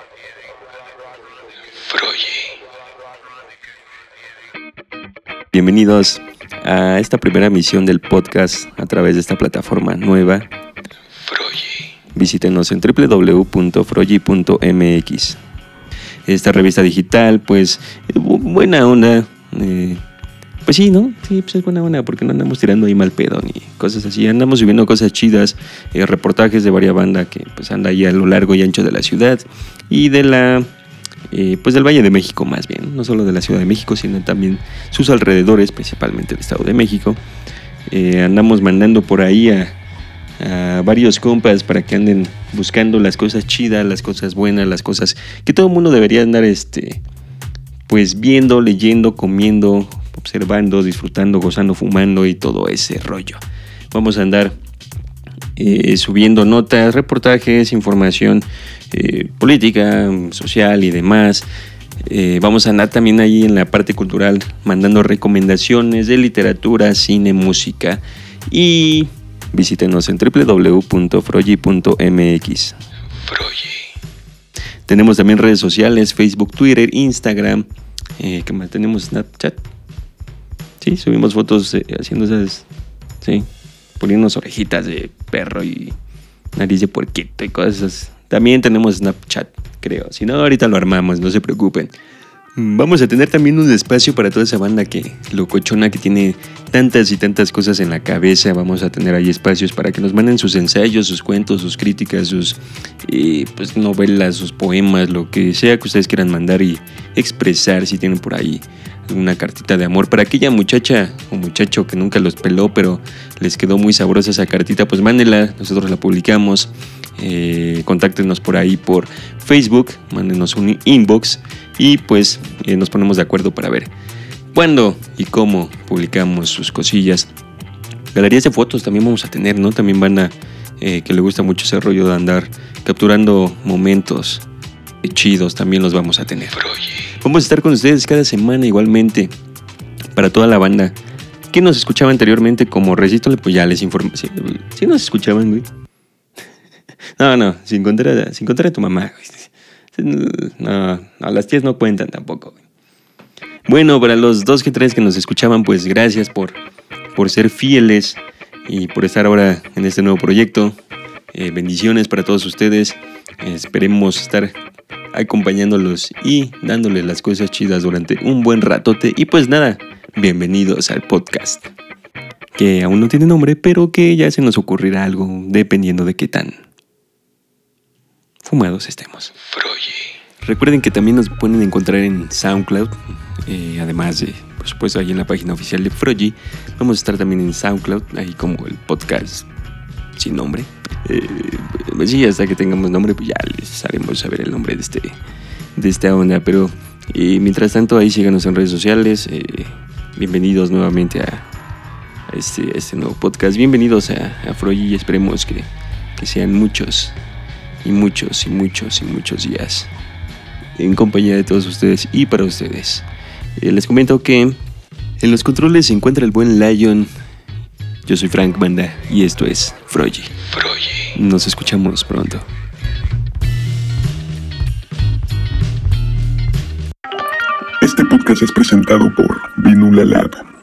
Bienvenidos a esta primera emisión del podcast a través de esta plataforma nueva. Visítenos en www.froyi.mx. Esta revista digital, pues, buena onda. Pues sí, ¿no? Sí, pues es buena onda porque no andamos tirando ahí mal pedo ni cosas así. Andamos subiendo cosas chidas, reportajes de varias bandas que pues anda ahí a lo largo y ancho de la ciudad y de la... pues del Valle de México más bien, no solo de la Ciudad de México, sino también sus alrededores, principalmente el Estado de México. Andamos mandando por ahí a varios compas para que anden buscando las cosas chidas, las cosas buenas, las cosas que todo el mundo debería andar pues viendo, leyendo, comiendo, observando, disfrutando, gozando, fumando y todo ese rollo. Vamos a andar subiendo notas, reportajes, información política, social y demás. Vamos a andar también ahí en la parte cultural mandando recomendaciones de literatura, cine, música y visítenos en www.froyi.mx. Tenemos también redes sociales, Facebook, Twitter, Instagram. ¿Qué más? Tenemos Snapchat. Sí, subimos fotos haciendo esas... Sí, poniéndonos orejitas de perro y nariz de puerquito y cosas esas. También tenemos Snapchat, creo. Si no, ahorita lo armamos, no se preocupen. Vamos a tener también un espacio para toda esa banda locochona que tiene tantas y tantas cosas en la cabeza. Vamos a tener ahí espacios para que nos manden sus ensayos, sus cuentos, sus críticas, sus pues novelas, sus poemas, lo que sea que ustedes quieran mandar y expresar. Si tienen por ahí una cartita de amor para aquella muchacha o muchacho que nunca los peló, pero les quedó muy sabrosa esa cartita, pues mándenla, nosotros la publicamos. Contáctenos por ahí por Facebook, mándenos un inbox y pues nos ponemos de acuerdo para ver cuándo y cómo publicamos sus cosillas. Galerías de fotos también vamos a tener, ¿no? También banda que le gusta mucho ese rollo de andar capturando momentos chidos, también los vamos a tener. Vamos a estar con ustedes cada semana igualmente. Para toda la banda que nos escuchaba anteriormente como Recítole, pues ya les informo. Sí nos escuchaban, güey. No, sin contar a tu mamá, güey. No, las tías no cuentan tampoco, güey. Bueno, para los 2 que 3 que nos escuchaban, pues gracias por ser fieles y por estar ahora en este nuevo proyecto. Bendiciones para todos ustedes. Esperemos estar acompañándolos y dándoles las cosas chidas durante un buen ratote. Y pues nada, bienvenidos al podcast, que aún no tiene nombre, pero que ya se nos ocurrirá algo dependiendo de qué tan fumados estemos. Recuerden que también nos pueden encontrar en SoundCloud, además de, por supuesto, ahí en la página oficial de Froyi. Vamos a estar también en SoundCloud, ahí como el podcast sin nombre. Pues sí, hasta que tengamos nombre, pues ya les haremos saber el nombre de esta onda. Pero mientras tanto, ahí síganos en redes sociales. Bienvenidos nuevamente a este nuevo podcast. Bienvenidos a Froyi y esperemos que sean muchos y muchos y muchos y muchos días en compañía de todos ustedes y para ustedes. Les comento que en los controles se encuentra el buen Lion. Yo soy Frank Banda y esto es Froyi. Nos escuchamos pronto. Este podcast es presentado por Vinula Lab.